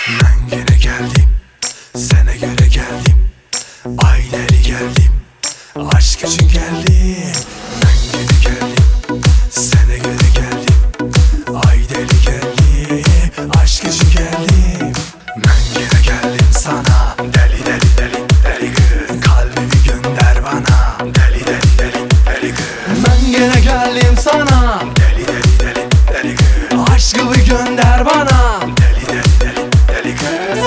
Ben gene geldim, sana göre geldim. Ayları geldim, aşk için geldim. Ben gene geldim, sana göre geldim. Ayları geldim, aşk için geldim. Ben gene geldim sana, deli deli deli deli kız. Kalbimi gönder bana, deli deli deli deli kız. Ben gene geldim sana, deli deli deli deli kız. Aşkımı gönder bana, deli deli deli deli kız.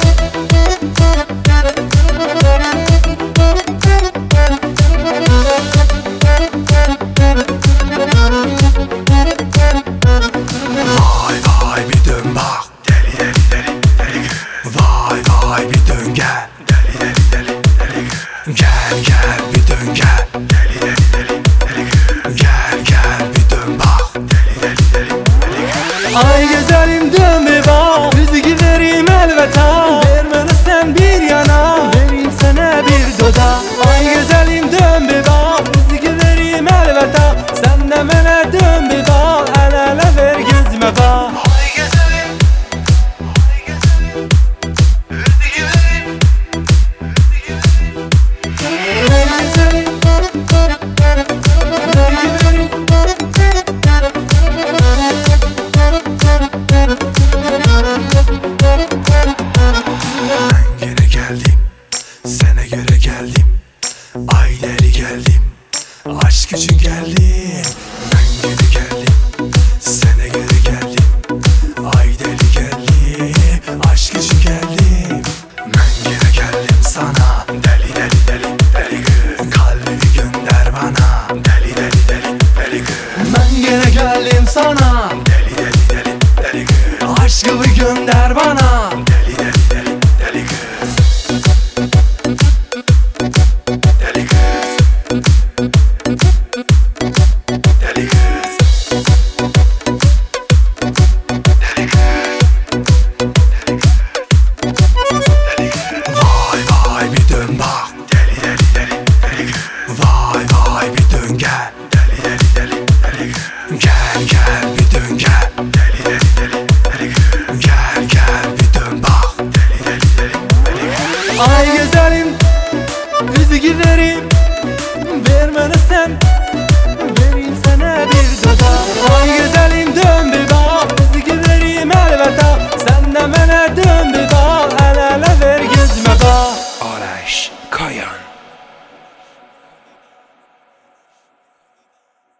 Vay vay bir dön bak, deli deli deli deli kız. Vay vay bir dön gel, deli deli deli deli kız. Gel gel bir dön gel, deli deli deli deli kız. Gel gel bir dön bak, deli deli deli deli kız. Ay güzelim dön bir bak, rüzgü vereyim elveta. Vermeli sen bir yana, vereyim sana bir dudak. Ay güzelim dön bir bak, rüzgü vereyim elveta. Sen de bana dön bir bak, el ele ver gözüme bak. Ay güzelim, ay güzelim, rüzgü vereyim, rüzgü vereyim. Ay güzelim, rüzgü vereyim. Ben gene geldim, sana göre geldim. Ayları geldim, aşk için geldim. Ben gene geldim, sana göre geldim. Ayları geldim, aşk için geldim. Ben gene geldim sana, deli deli deli deli kız. Kalbimi gönder bana, deli deli deli deli kız. Ben gene geldim sana, Deli deli deli deli kız. aşkımı gönder bana.